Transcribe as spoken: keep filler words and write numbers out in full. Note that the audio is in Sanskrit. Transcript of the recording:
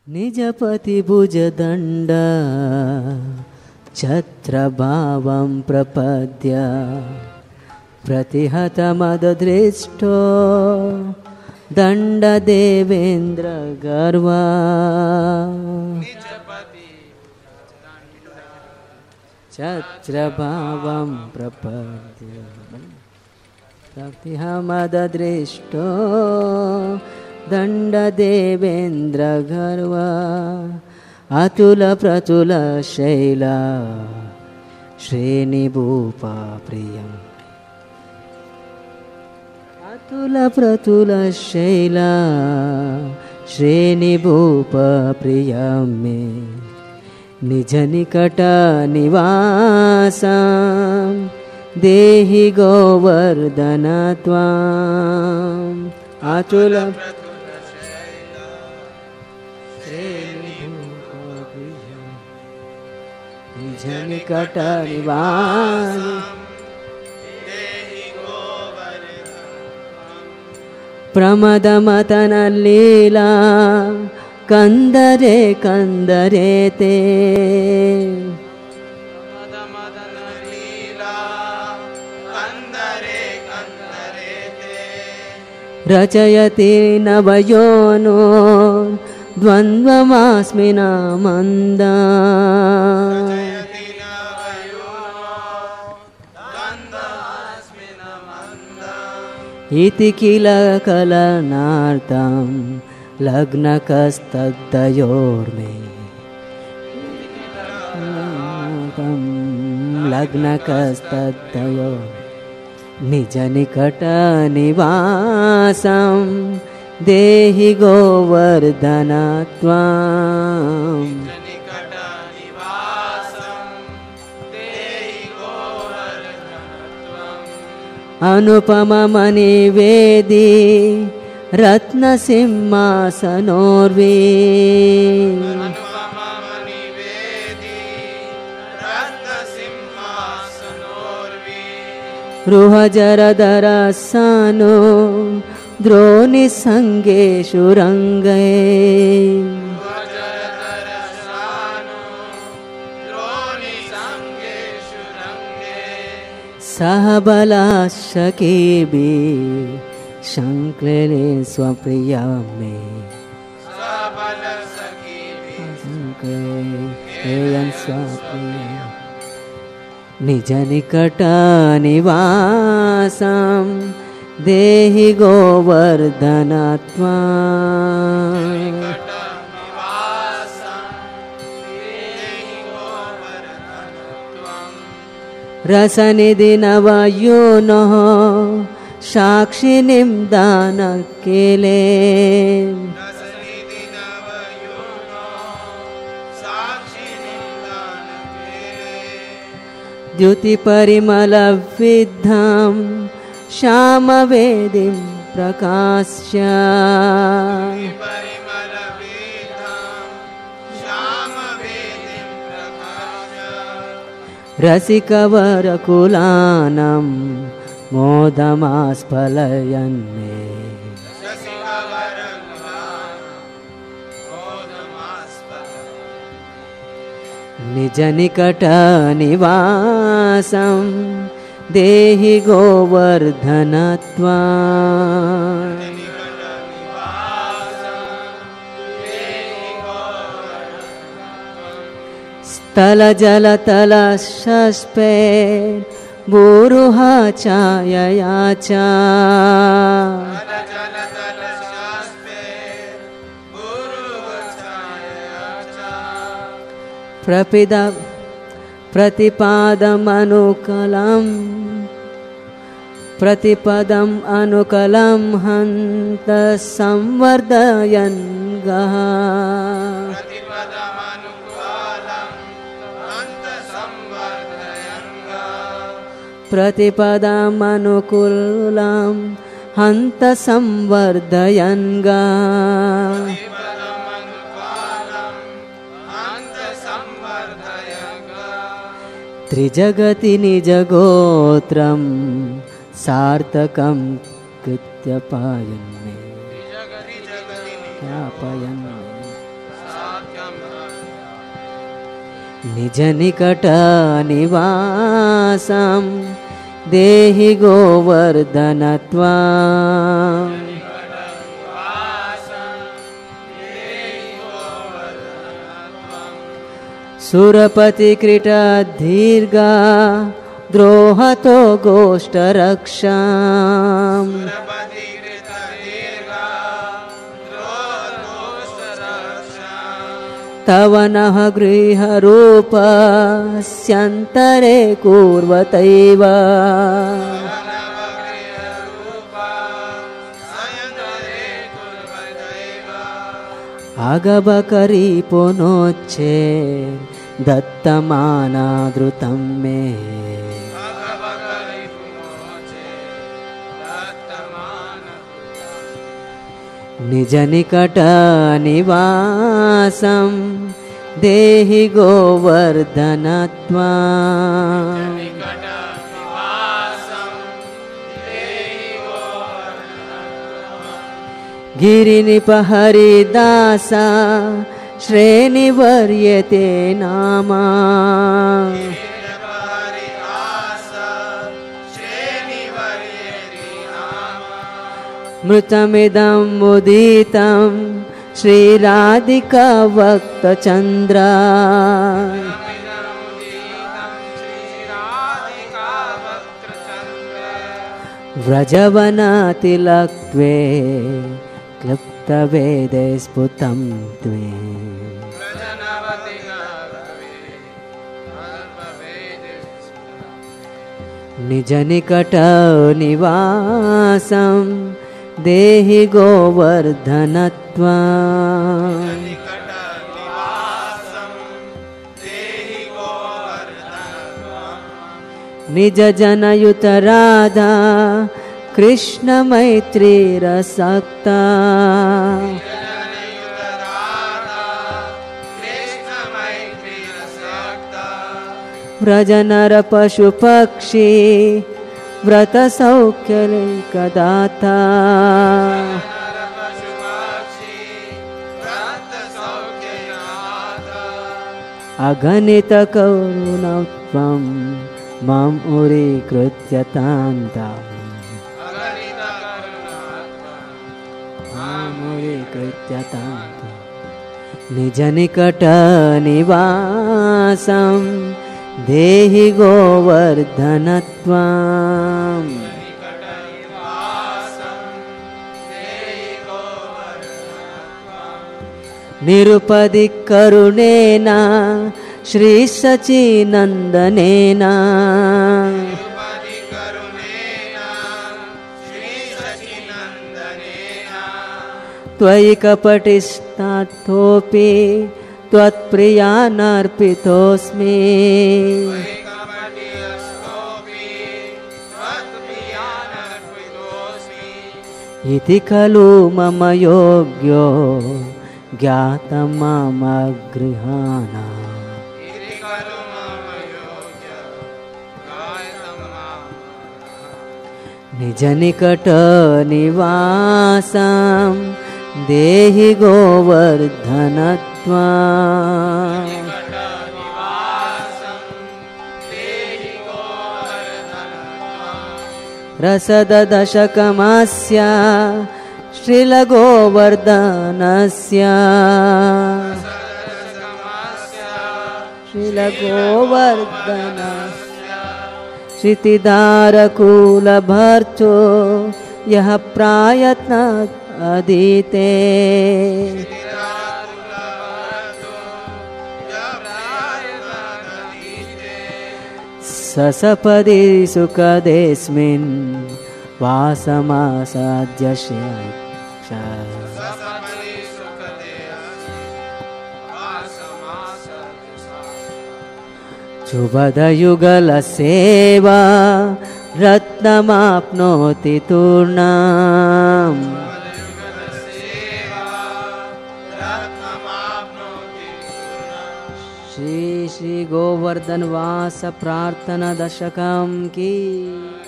निजपति भुजदण्ड छत्रभावं प्रपद्य प्रतिहतमददृष्टो दण्डदेवेन्द्र गर्वा छत्रभावं प्रपद्य प्रतिहमददृष्टो दण्डदेवेन्द्र गर्वा अतुल प्रतुल शैला श्रेणिभूपा प्रियम् अतुल प्रतुल शैला श्रेणिभूपा प्रियं मे निज निकट निवासं देहि गोवर्धन त्वाम् अतुल निकट निवास प्रमदमतन लीला कंदरे कंदरे ते रचयति नवयोनो द्वन्द्वमास्मिना मन्दा इति किल कलनार्थं लग्नकस्तद्दयोर्मे लग्नकस्तद्दयोर्मे निज निकट निवासं देहि गोवर्धन त्वाम् अनुपममणिवेदी रत्नसिंहासनोर्वी रुहजरदरसानो द्रोणिसङ्गेषु रङ्गे सह बलाशकेभिः शङ्क्लेने स्वप्रिया मे स्वप्रिया निज निकट निवासं देहि गोवर्धन त्वाम् रसनिधि नवयोनः साक्षिणीं दानकेले द्युतिपरिमलविद्धं श्यामवेदीं प्रकाश्य रसिकवरकुलानं मोदमास्फलयन् मे निज निकट निवासं देहि गोवर्धन त्वाम् स्थल जल तल शस्पे बुरुह छायया च प्रपिद प्रतिपादमनुकलं प्रतिपदम् अनुकलं हन्त संवर्धयन् गः प्रतिपदमनुकूलं हन्त संवर्धयन् गः त्रिजगति निजगोत्रं सार्थकं कृत्य पायन् मे पायन् निज निकट निवासं देहि गोवर्धनत्वम् सुरपतिकृत दीर्घा द्रोहतो गोष्ठरक्षाम् तव नः गृहरूपस्यन्तरे कुर्वतैव अगबकरी पुनोच्चे दत्तमानादृतं मे निज निकट निवासं देहि गोवर्धनत्वम् गिरिनिपहरिदासा श्रेणिवर्यते नामा मृतमिदं मुदितं श्रीराधिका वक्तचन्द्रा व्रजवनतिलक्त्वे क्लुप्तवेदे स्फुतं त्वे निज निकट निवासं देहि गोवर्धनत्वम् निज जनयुत राधा कृष्ण मैत्रीरसक्ता व्रजनर पशु पक्षी व्रत सौख्यैकदाता अगणित करुणत्वं माम् उरीकृत्यतान्ताम् निज निकट निवासं देहि गोवर्धनत्वम् निरुपधि करुणेन श्री सचिनन्दनेन त्वयि कपटिस्थातोऽपि त्वत्प्रियानर्पितोऽस्मि इति खलु मम योग्यो ज्ञातं मम गृहाणा निज निकट निवासं देहि गोवर्धनत्वम् रसदशकमस्य श्रीलगोवर्धनस्य श्रीलगोवर्धनस्य श्रुतिधारकुलभर्तृ यः प्रायत्नात् अधीते ससपदि सुखदेस्मिन् वासमासाद्यस्य शुभदयुगलसेवा रत्नमाप्नोति तूर्णम् श्री श्री गोवर्धन वास प्रार्थना दशकं की।